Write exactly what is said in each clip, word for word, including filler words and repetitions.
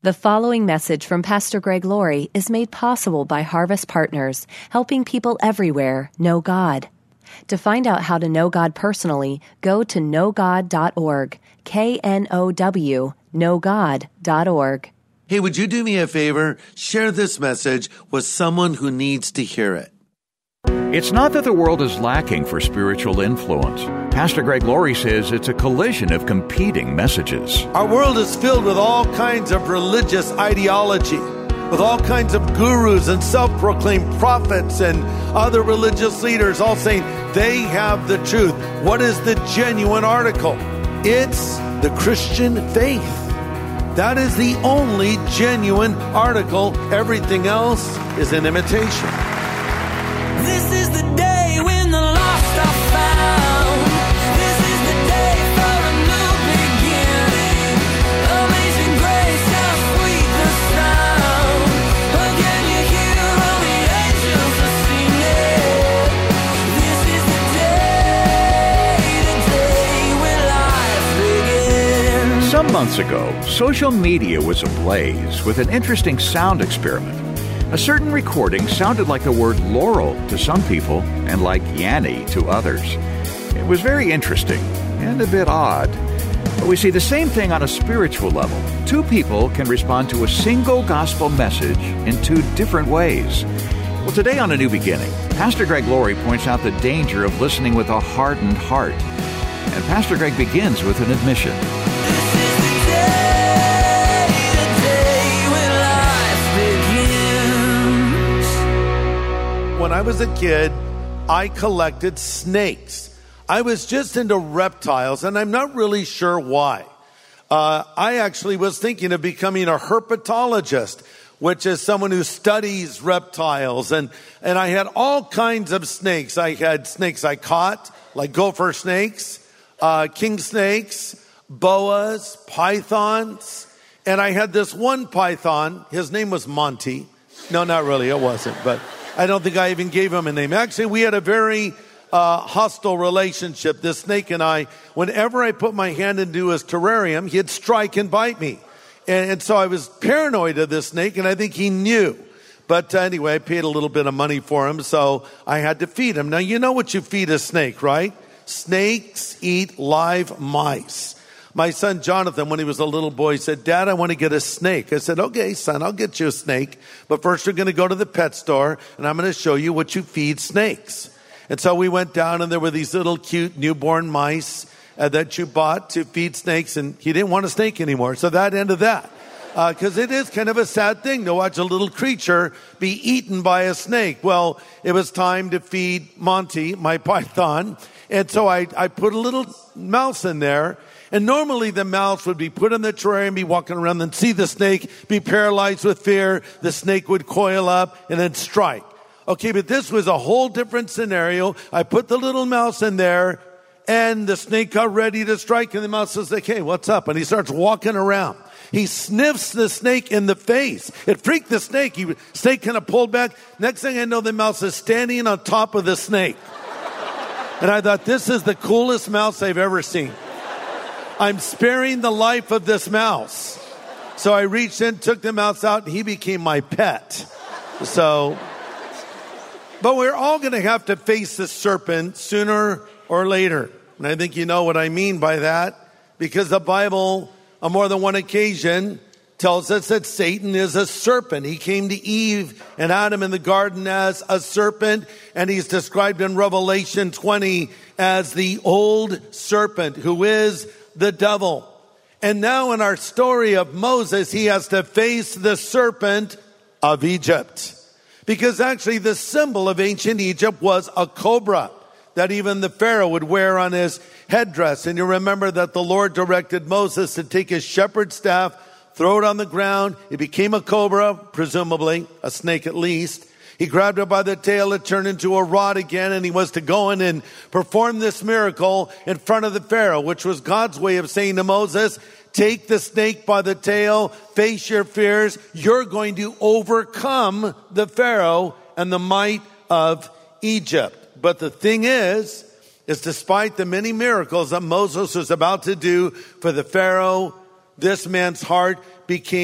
The following message from Pastor Greg Laurie is made possible by Harvest Partners, helping people everywhere know God. To find out how to know God personally, go to know god dot org, K N O W, know god dot org. Hey, would you do me a favor? Share this message with someone who needs to hear it. It's not that the world is lacking for spiritual influence. Pastor Greg Laurie says it's a collision of competing messages. Our world is filled with all kinds of religious ideology, with all kinds of gurus and self-proclaimed prophets and other religious leaders all saying they have the truth. What is the genuine article? It's the Christian faith. That is the only genuine article. Everything else is an imitation. This is the day when the lost are found. This is the day for a new beginning. Amazing grace, how sweet the sound. Again you hear all the angels are singing. This is the day, the day when life begins. Some months ago, social media was ablaze with an interesting sound experiment. A certain recording sounded like the word Laurel to some people and like Yanny to others. It was very interesting and a bit odd. But we see the same thing on a spiritual level. Two people can respond to a single gospel message in two different ways. Well, today on A New Beginning, Pastor Greg Laurie points out the danger of listening with a hardened heart. And Pastor Greg begins with an admission. When I was a kid, I collected snakes. I was just into reptiles, and I'm not really sure why. Uh, I actually was thinking of becoming a herpetologist, which is someone who studies reptiles. And, and I had all kinds of snakes. I had snakes I caught, like gopher snakes, uh, king snakes, boas, pythons. And I had this one python. His name was Monty. No, not really. It wasn't, but I don't think I even gave him a name. Actually, we had a very uh, hostile relationship, this snake and I. Whenever I put my hand into his terrarium, he'd strike and bite me. And, and so I was paranoid of this snake, and I think he knew. But uh, anyway, I paid a little bit of money for him, so I had to feed him. Now, you know what you feed a snake, right? Snakes eat live mice. My son Jonathan, when he was a little boy, said, "Dad, I want to get a snake." I said, "Okay, son, I'll get you a snake. But first you're going to go to the pet store, and I'm going to show you what you feed snakes." And so we went down, and there were these little cute newborn mice uh, that you bought to feed snakes, and he didn't want a snake anymore. So that ended that. Because uh, it is kind of a sad thing to watch a little creature be eaten by a snake. Well, it was time to feed Monty, my python. And so I, I put a little mouse in there. And normally the mouse would be put in the terrarium, be walking around, and see the snake, be paralyzed with fear. The snake would coil up and then strike. Okay, but this was a whole different scenario. I put the little mouse in there, and the snake got ready to strike, and the mouse says, "Hey, what's up?" And he starts walking around. He sniffs the snake in the face. It freaked the snake. The snake kind of pulled back. Next thing I know, the mouse is standing on top of the snake. And I thought, this is the coolest mouse I've ever seen. I'm sparing the life of this mouse. So I reached in, took the mouse out, and he became my pet. So, but we're all going to have to face the serpent sooner or later. And I think you know what I mean by that, because the Bible, on more than one occasion, tells us that Satan is a serpent. He came to Eve and Adam in the garden as a serpent, and he's described in Revelation twenty as the old serpent, who is the devil. And now in our story of Moses, he has to face the serpent of Egypt. Because actually the symbol of ancient Egypt was a cobra that even the Pharaoh would wear on his headdress. And you remember that the Lord directed Moses to take his shepherd's staff, throw it on the ground. It became a cobra, presumably, a snake at least. He grabbed it by the tail, it turned into a rod again, and he was to go in and perform this miracle in front of the Pharaoh, which was God's way of saying to Moses, take the snake by the tail, face your fears. You're going to overcome the Pharaoh and the might of Egypt. But the thing is, is despite the many miracles that Moses was about to do for the Pharaoh, this man's heart became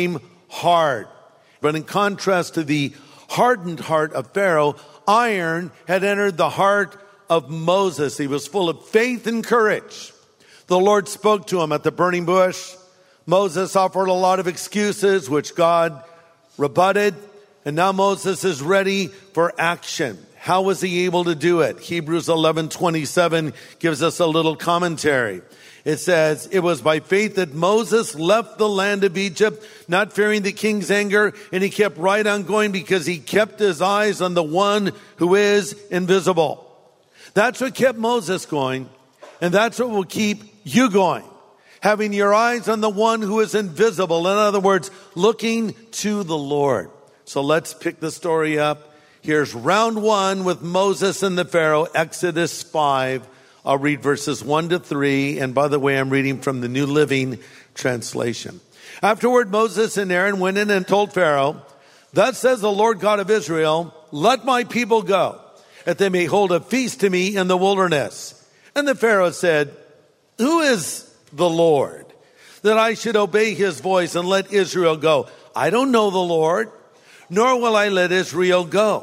hard. But in contrast to the hardened heart of Pharaoh, iron had entered the heart of Moses. He was full of faith and courage. The Lord spoke to him at the burning bush. Moses offered a lot of excuses, which God rebutted. And now Moses is ready for action. How was he able to do it? Hebrews eleven twenty-seven gives us a little commentary. It says, it was by faith that Moses left the land of Egypt, not fearing the king's anger, and he kept right on going because he kept his eyes on the one who is invisible. That's what kept Moses going, and that's what will keep you going. Having your eyes on the one who is invisible. In other words, looking to the Lord. So let's pick the story up. Here's round one with Moses and the Pharaoh, Exodus five. I'll read verses one to three. And by the way, I'm reading from the New Living Translation. Afterward, Moses and Aaron went in and told Pharaoh, thus says the Lord God of Israel, let my people go, that they may hold a feast to me in the wilderness. And the Pharaoh said, who is the Lord, that I should obey his voice and let Israel go? I don't know the Lord, nor will I let Israel go.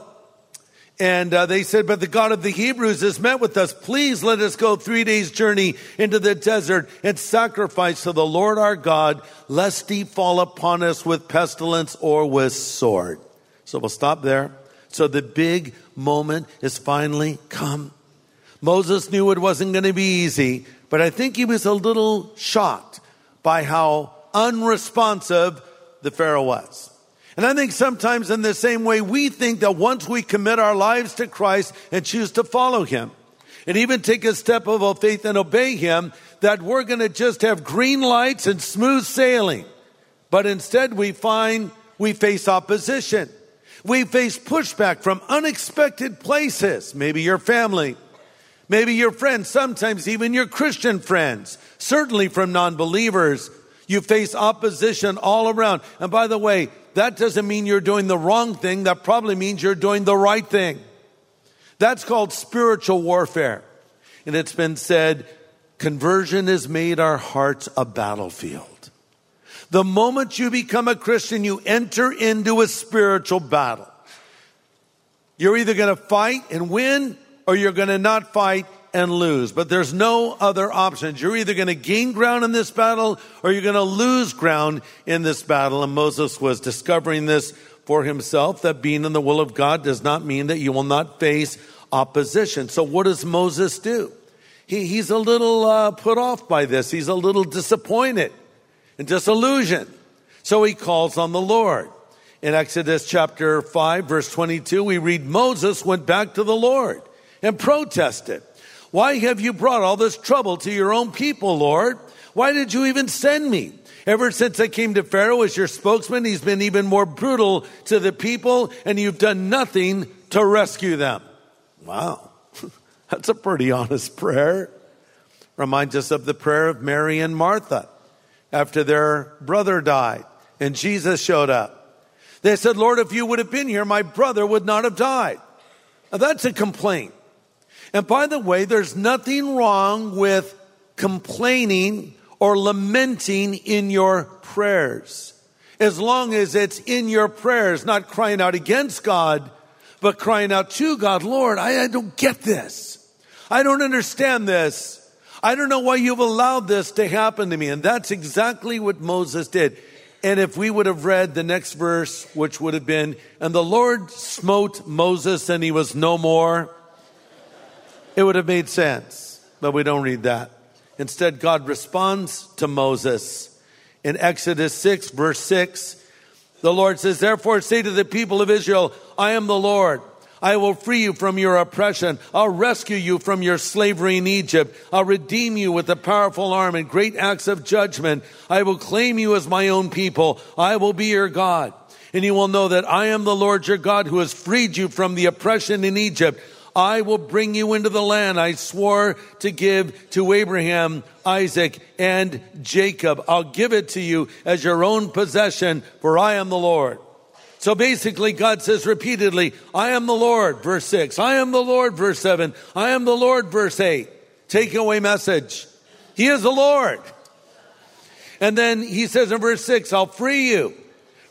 And uh, they said, but the God of the Hebrews has met with us. Please let us go three days' journey into the desert and sacrifice to the Lord our God, lest he fall upon us with pestilence or with sword. So we'll stop there. So the big moment is finally come. Moses knew it wasn't going to be easy, but I think he was a little shocked by how unresponsive the Pharaoh was. And I think sometimes in the same way, we think that once we commit our lives to Christ and choose to follow him, and even take a step of faith and obey him, that we're going to just have green lights and smooth sailing. But instead we find we face opposition. We face pushback from unexpected places. Maybe your family, maybe your friends, sometimes even your Christian friends, certainly from non-believers. You face opposition all around. And by the way, that doesn't mean you're doing the wrong thing. That probably means you're doing the right thing. That's called spiritual warfare. And it's been said, conversion has made our hearts a battlefield. The moment you become a Christian, you enter into a spiritual battle. You're either going to fight and win, or you're going to not fight and lose. But there's no other options. You're either going to gain ground in this battle, or you're going to lose ground in this battle. And Moses was discovering this for himself, that being in the will of God does not mean that you will not face opposition. So what does Moses do? He, he's a little uh, put off by this. He's a little disappointed and disillusioned. So he calls on the Lord. In Exodus chapter five, verse twenty-two, we read, Moses went back to the Lord and protested. Why have you brought all this trouble to your own people, Lord? Why did you even send me? Ever since I came to Pharaoh as your spokesman, he's been even more brutal to the people, and you've done nothing to rescue them. Wow, that's a pretty honest prayer. Reminds us of the prayer of Mary and Martha after their brother died and Jesus showed up. They said, Lord, if you would have been here, my brother would not have died. Now that's a complaint. And by the way, there's nothing wrong with complaining or lamenting in your prayers, as long as it's in your prayers, not crying out against God, but crying out to God. Lord, I, I don't get this. I don't understand this. I don't know why you've allowed this to happen to me. And that's exactly what Moses did. And if we would have read the next verse, which would have been, and the Lord smote Moses and he was no more, it would have made sense. But we don't read that. Instead, God responds to Moses. In Exodus six, verse six, the Lord says, therefore say to the people of Israel, I am the Lord. I will free you from your oppression. I'll rescue you from your slavery in Egypt. I'll redeem you with a powerful arm and great acts of judgment. I will claim you as my own people. I will be your God. And you will know that I am the Lord your God who has freed you from the oppression in Egypt. I will bring you into the land I swore to give to Abraham, Isaac, and Jacob. I'll give it to you as your own possession, for I am the Lord. So basically, God says repeatedly, I am the Lord, verse six. I am the Lord, verse seven. I am the Lord, verse eight. Takeaway message. He is the Lord. And then he says in verse six, I'll free you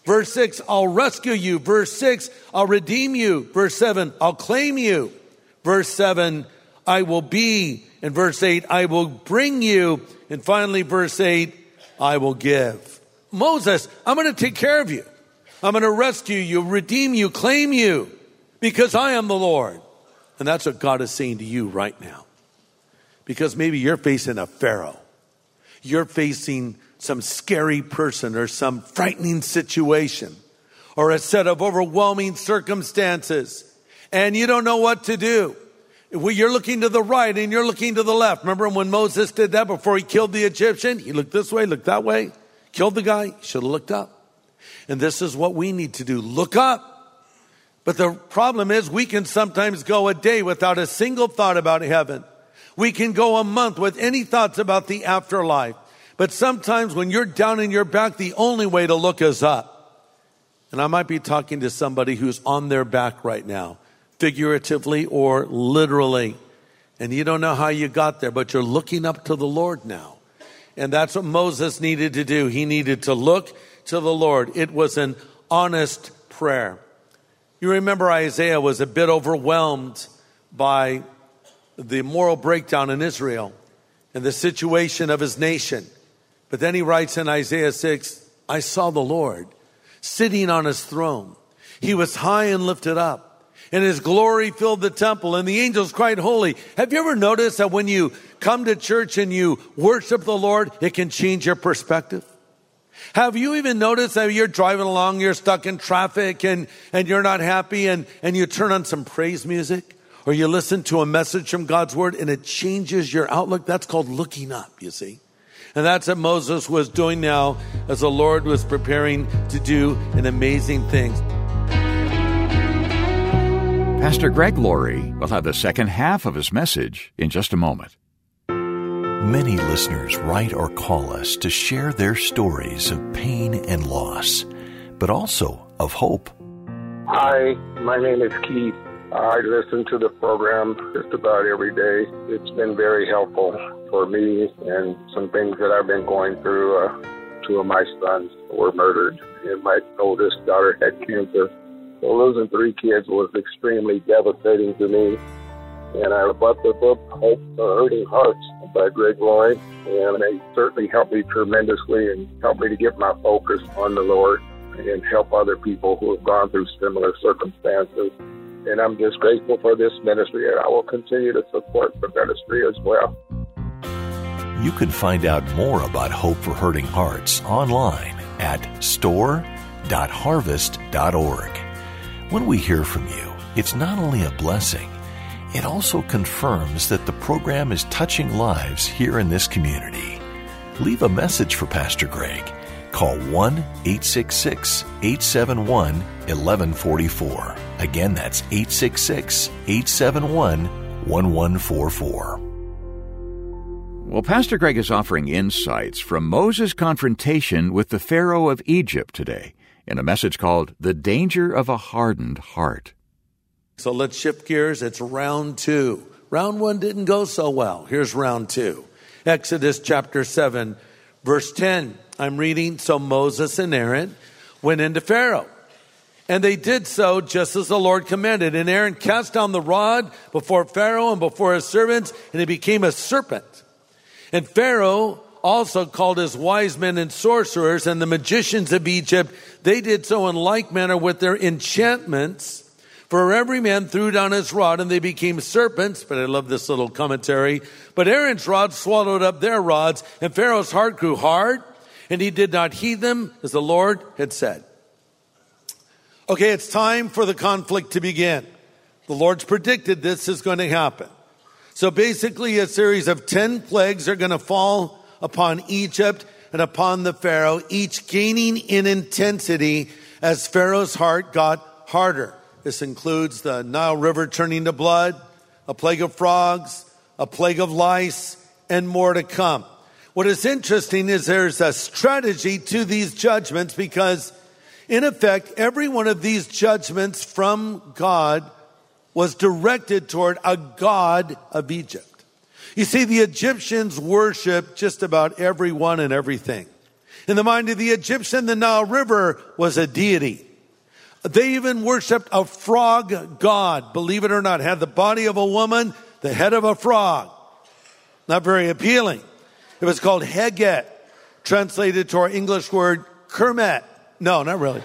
Verse six, I'll rescue you. Verse six, I'll redeem you. Verse seven, I'll claim you. Verse seven, I will be. And verse eight, I will bring you. And finally, verse eight, I will give. Moses, I'm going to take care of you. I'm going to rescue you, redeem you, claim you, because I am the Lord. And that's what God is saying to you right now. Because maybe you're facing a Pharaoh. You're facing some scary person or some frightening situation or a set of overwhelming circumstances, and you don't know what to do. You're looking to the right and you're looking to the left. Remember when Moses did that before he killed the Egyptian? He looked this way, looked that way, killed the guy. He should have looked up. And this is what we need to do. Look up. But the problem is we can sometimes go a day without a single thought about heaven. We can go a month with any thoughts about the afterlife. But sometimes when you're down in your back, the only way to look is up. And I might be talking to somebody who's on their back right now, figuratively or literally. And you don't know how you got there, but you're looking up to the Lord now. And that's what Moses needed to do. He needed to look to the Lord. It was an honest prayer. You remember Isaiah was a bit overwhelmed by the moral breakdown in Israel and the situation of his nation. But then he writes in Isaiah six, I saw the Lord sitting on his throne. He was high and lifted up, and his glory filled the temple, and the angels cried, holy. Have you ever noticed that when you come to church and you worship the Lord, it can change your perspective? Have you even noticed that you're driving along, you're stuck in traffic, and, and you're not happy, and, and you turn on some praise music, or you listen to a message from God's word, and it changes your outlook? That's called looking up, you see. And that's what Moses was doing now as the Lord was preparing to do an amazing thing. Pastor Greg Laurie will have the second half of his message in just a moment. Many listeners write or call us to share their stories of pain and loss, but also of hope. Hi, my name is Keith. I listen to the program just about every day. It's been very helpful for me and some things that I've been going through. Uh, two of my sons were murdered, and my oldest daughter had cancer. So losing three kids was extremely devastating to me. And I bought the book, Hope for Hurting Hearts, by Greg Laurie, and they certainly helped me tremendously and helped me to get my focus on the Lord and help other people who have gone through similar circumstances. And I'm just grateful for this ministry, and I will continue to support the ministry as well. You can find out more about Hope for Hurting Hearts online at store dot harvest dot org. When we hear from you, it's not only a blessing, it also confirms that the program is touching lives here in this community. Leave a message for Pastor Greg. Call one eight six six, eight seven one, one one four four. Again, that's eight six six, eight seven one, one one four four. Well, Pastor Greg is offering insights from Moses' confrontation with the Pharaoh of Egypt today in a message called The Danger of a Hardened Heart. So let's shift gears. It's round two. Round one didn't go so well. Here's round two. Exodus chapter seven, verse ten. I'm reading, so Moses and Aaron went into Pharaoh. And they did so just as the Lord commanded. And Aaron cast down the rod before Pharaoh and before his servants, and it became a serpent. And Pharaoh also called his wise men and sorcerers and the magicians of Egypt. They did so in like manner with their enchantments. For every man threw down his rod, and they became serpents. But I love this little commentary. But Aaron's rod swallowed up their rods, and Pharaoh's heart grew hard, and he did not heed them, as the Lord had said. Okay, it's time for the conflict to begin. The Lord's predicted this is going to happen. So basically, a series of ten plagues are going to fall upon Egypt and upon the Pharaoh, each gaining in intensity as Pharaoh's heart got harder. This includes the Nile River turning to blood, a plague of frogs, a plague of lice, and more to come. What is interesting is there's a strategy to these judgments because, in effect, every one of these judgments from God was directed toward a god of Egypt. You see, the Egyptians worshiped just about everyone and everything. In the mind of the Egyptian, the Nile River was a deity. They even worshiped a frog god, believe it or not, had the body of a woman, the head of a frog. Not very appealing. It was called Heget, translated to our English word Kermit. No, not really.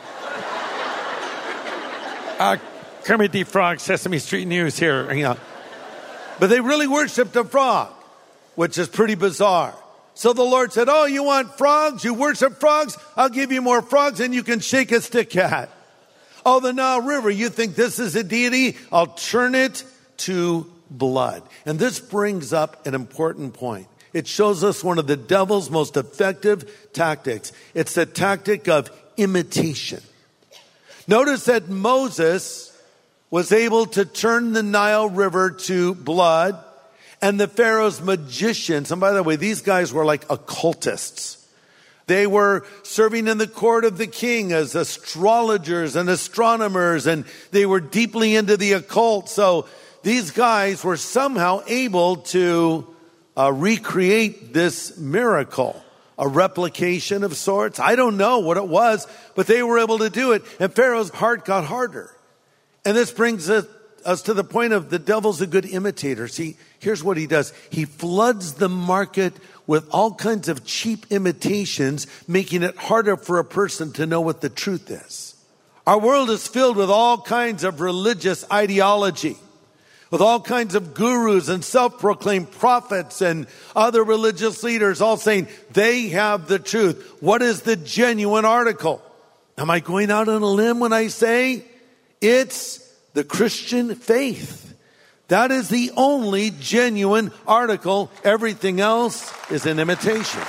Uh, Kermit the Frog, Sesame Street News here. Yeah. But they really worshiped a frog, which is pretty bizarre. So the Lord said, oh, you want frogs? You worship frogs? I'll give you more frogs and you can shake a stick at. Oh, the Nile River, you think this is a deity? I'll turn it to blood. And this brings up an important point. It shows us one of the devil's most effective tactics. It's the tactic of imitation. Notice that Moses was able to turn the Nile River to blood, and the Pharaoh's magicians, and by the way, these guys were like occultists. They were serving in the court of the king as astrologers and astronomers, and they were deeply into the occult. So these guys were somehow able to uh, recreate this miracle, a replication of sorts. I don't know what it was, but they were able to do it, and Pharaoh's heart got harder. And this brings us, us to the point of the devil's a good imitator. See, here's what he does. He floods the market with all kinds of cheap imitations, making it harder for a person to know what the truth is. Our world is filled with all kinds of religious ideology, with all kinds of gurus and self-proclaimed prophets and other religious leaders all saying they have the truth. What is the genuine article? Am I going out on a limb when I say it's the Christian faith? That is the only genuine article. Everything else is an imitation.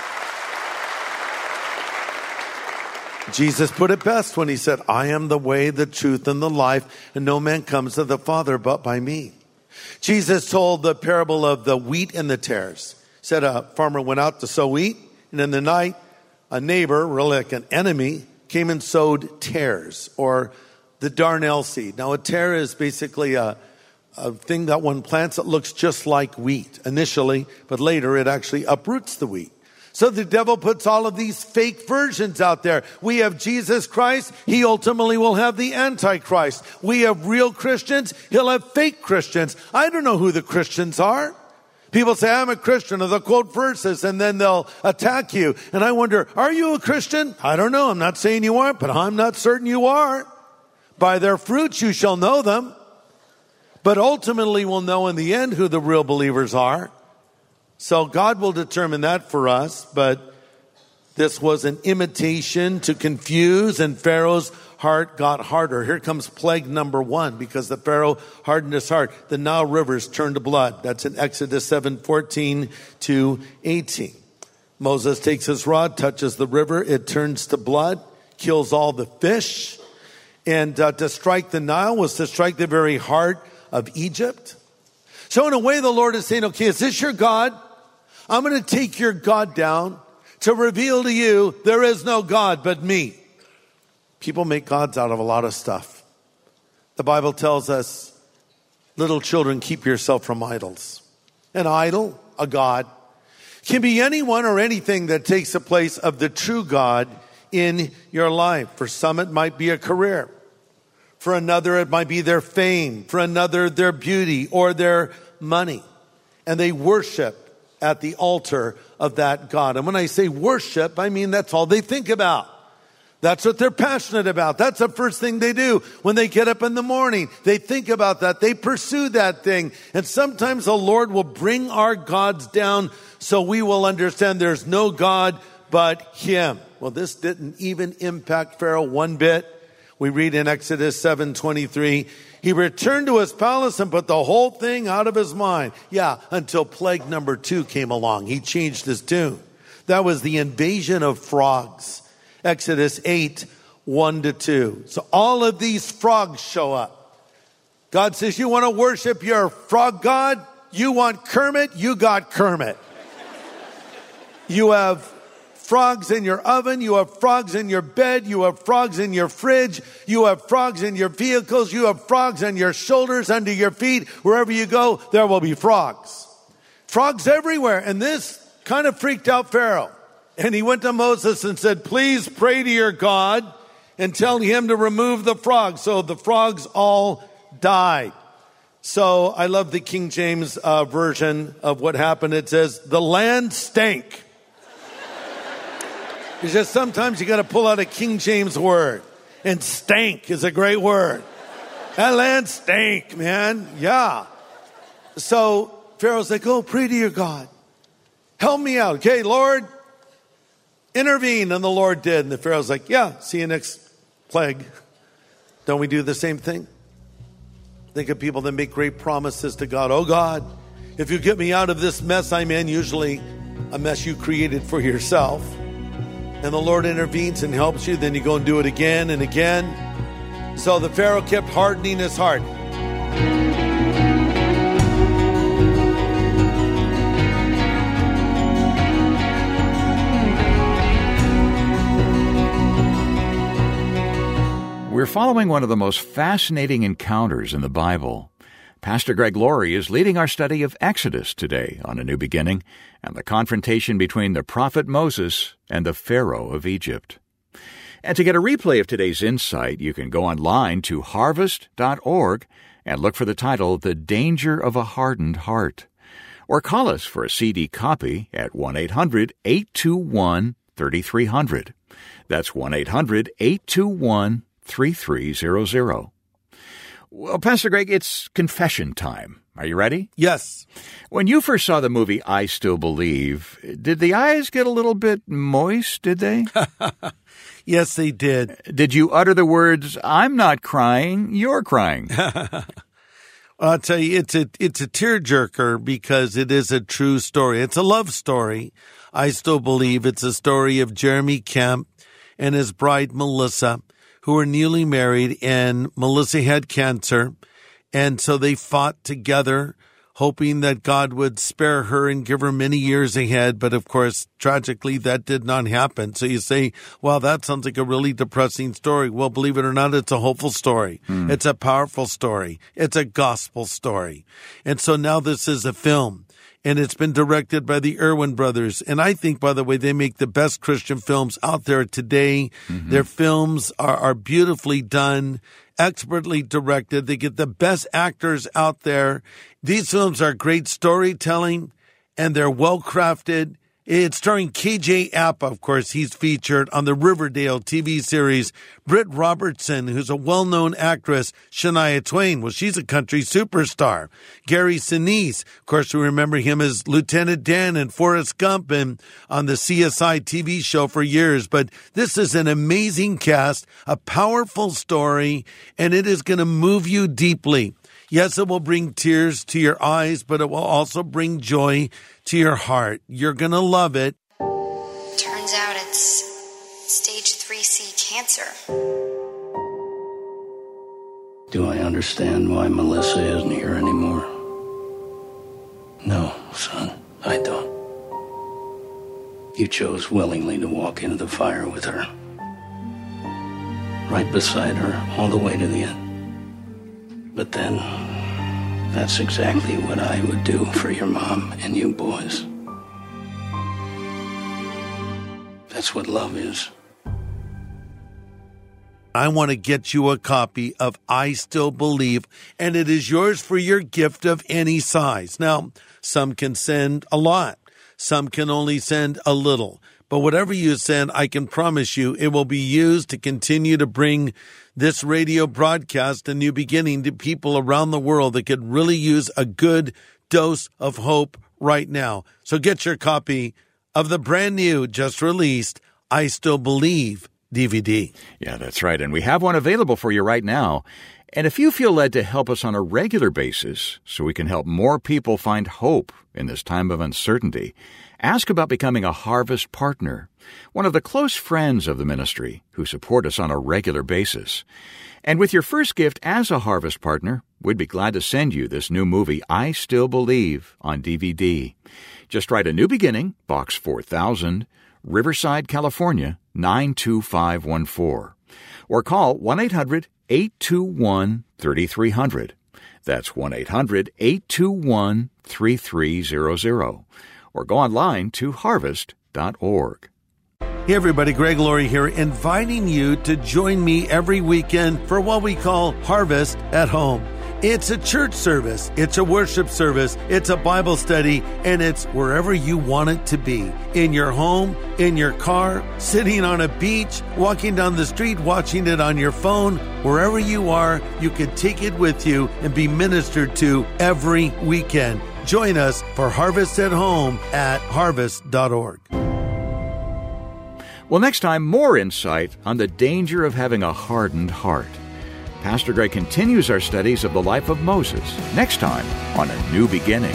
Jesus put it best when he said, I am the way, the truth, and the life, and no man comes to the Father but by me. Jesus told the parable of the wheat and the tares. He said a farmer went out to sow wheat, and in the night, a neighbor, really like an enemy, came and sowed tares, or the darnel seed. Now, a tare is basically a, a thing that one plants that looks just like wheat initially, but later it actually uproots the wheat. So the devil puts all of these fake versions out there. We have Jesus Christ. He ultimately will have the Antichrist. We have real Christians. He'll have fake Christians. I don't know who the Christians are. People say, I'm a Christian, or they'll quote verses, and then they'll attack you. And I wonder, are you a Christian? I don't know. I'm not saying you aren't, but I'm not certain you are. By their fruits you shall know them. But ultimately we'll know in the end who the real believers are. So God will determine that for us. But this was an imitation to confuse, and Pharaoh's heart got harder. Here comes plague number one, because the Pharaoh hardened his heart. The Nile rivers turned to blood. That's in Exodus seven fourteen to eighteen. Moses takes his rod, touches the river. It turns to blood, kills all the fish. And uh, to strike the Nile was to strike the very heart of Egypt. So in a way, the Lord is saying, okay, is this your God? I'm going to take your God down to reveal to you there is no God but me. People make gods out of a lot of stuff. The Bible tells us, little children, keep yourself from idols. An idol, a god, can be anyone or anything that takes the place of the true God in your life. For some, it might be a career. For another, it might be their fame. For another, their beauty or their money. And they worship at the altar of that God. And when I say worship, I mean that's all they think about. That's what they're passionate about. That's the first thing they do when they get up in the morning. They think about that. They pursue that thing. And sometimes the Lord will bring our gods down so we will understand there's no God but Him. Well, this didn't even impact Pharaoh one bit. We read in Exodus seven twenty-three, he returned to his palace and put the whole thing out of his mind. Yeah, until plague number two came along. He changed his tune. That was the invasion of frogs. Exodus eight, one to two. So all of these frogs show up. God says, you want to worship your frog god? You want Kermit? You got Kermit. You have frogs in your oven. You have frogs in your bed. You have frogs in your fridge. You have frogs in your vehicles. You have frogs on your shoulders, under your feet. Wherever you go, there will be frogs. Frogs everywhere. And this kind of freaked out Pharaoh. And he went to Moses and said, please pray to your God and tell him to remove the frogs. So the frogs all died. So I love the King James uh, version of what happened. It says, the land stank. It's just sometimes you got to pull out a King James word. And stank is a great word. That land stank, man. Yeah. So Pharaoh's like, oh, pray to your God. Help me out. Okay, Lord, intervene. And the Lord did. And the Pharaoh's like, yeah, see you next plague. Don't we do the same thing? Think of people that make great promises to God. Oh, God, if you get me out of this mess I'm in, usually a mess you created for yourself, and the Lord intervenes and helps you, then you go and do it again and again. So the Pharaoh kept hardening his heart. We're following one of the most fascinating encounters in the Bible. Pastor Greg Laurie is leading our study of Exodus today on A New Beginning and the confrontation between the prophet Moses and the Pharaoh of Egypt. And to get a replay of today's insight, you can go online to harvest dot org and look for the title, The Danger of a Hardened Heart. Or call us for a C D copy at one eight hundred eight two one three three zero zero. That's one eight hundred eight two one three three zero zero. Well, Pastor Greg, it's confession time. Are you ready? Yes. When you first saw the movie I Still Believe, did the eyes get a little bit moist, did they? Yes, they did. Did you utter the words, I'm not crying, you're crying? Well, I'll tell you, it's a, it's a tearjerker because it is a true story. It's a love story. I Still Believe. It's a story of Jeremy Camp and his bride, Melissa, who were newly married, and Melissa had cancer. And so they fought together, hoping that God would spare her and give her many years ahead. But of course, tragically, that did not happen. So you say, well, that sounds like a really depressing story. Well, believe it or not, it's a hopeful story. Mm. It's a powerful story. It's a gospel story. And so now this is a film. And it's been directed by the Erwin brothers. And I think, by the way, they make the best Christian films out there today. Mm-hmm. Their films are, are beautifully done, expertly directed. They get the best actors out there. These films are great storytelling, and they're well-crafted. It's starring K J Apa, of course. He's featured on the Riverdale T V series. Britt Robertson, who's a well-known actress. Shania Twain, well, she's a country superstar. Gary Sinise, of course, we remember him as Lieutenant Dan in Forrest Gump and on the C S I T V show for years. But this is an amazing cast, a powerful story, and it is going to move you deeply. Yes, it will bring tears to your eyes, but it will also bring joy to your heart. You're going to love it. Turns out it's stage three C cancer. Do I understand why Melissa isn't here anymore? No, son, I don't. You chose willingly to walk into the fire with her. Right beside her, all the way to the end. But then, that's exactly what I would do for your mom and you boys. That's what love is. I want to get you a copy of I Still Believe, and it is yours for your gift of any size. Now, some can send a lot. Some can only send a little. But whatever you send, I can promise you it will be used to continue to bring this radio broadcast, A New Beginning, to people around the world that could really use a good dose of hope right now. So get your copy of the brand new, just released, I Still Believe D V D. Yeah, that's right. And we have one available for you right now. And if you feel led to help us on a regular basis so we can help more people find hope in this time of uncertainty, ask about becoming a Harvest Partner, one of the close friends of the ministry who support us on a regular basis. And with your first gift as a Harvest Partner, we'd be glad to send you this new movie, I Still Believe, on D V D. Just write A New Beginning, Box four thousand, Riverside, California, nine two five one four. Or call one eight hundred eight two one three three zero zero. That's one eight hundred eight two one three three zero zero. Or go online to harvest dot org. Hey everybody, Greg Laurie here, inviting you to join me every weekend for what we call Harvest at Home. It's a church service, it's a worship service, it's a Bible study, and it's wherever you want it to be. In your home, in your car, sitting on a beach, walking down the street, watching it on your phone. Wherever you are, you can take it with you and be ministered to every weekend. Join us for Harvest at Home at harvest dot org. Well, next time, more insight on the danger of having a hardened heart. Pastor Greg continues our studies of the life of Moses next time on A New Beginning.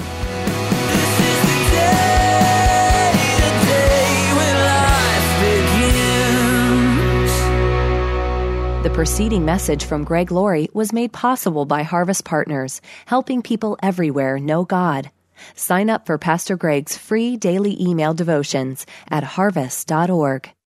The preceding message from Greg Laurie was made possible by Harvest Partners, helping people everywhere know God. Sign up for Pastor Greg's free daily email devotions at harvest dot org.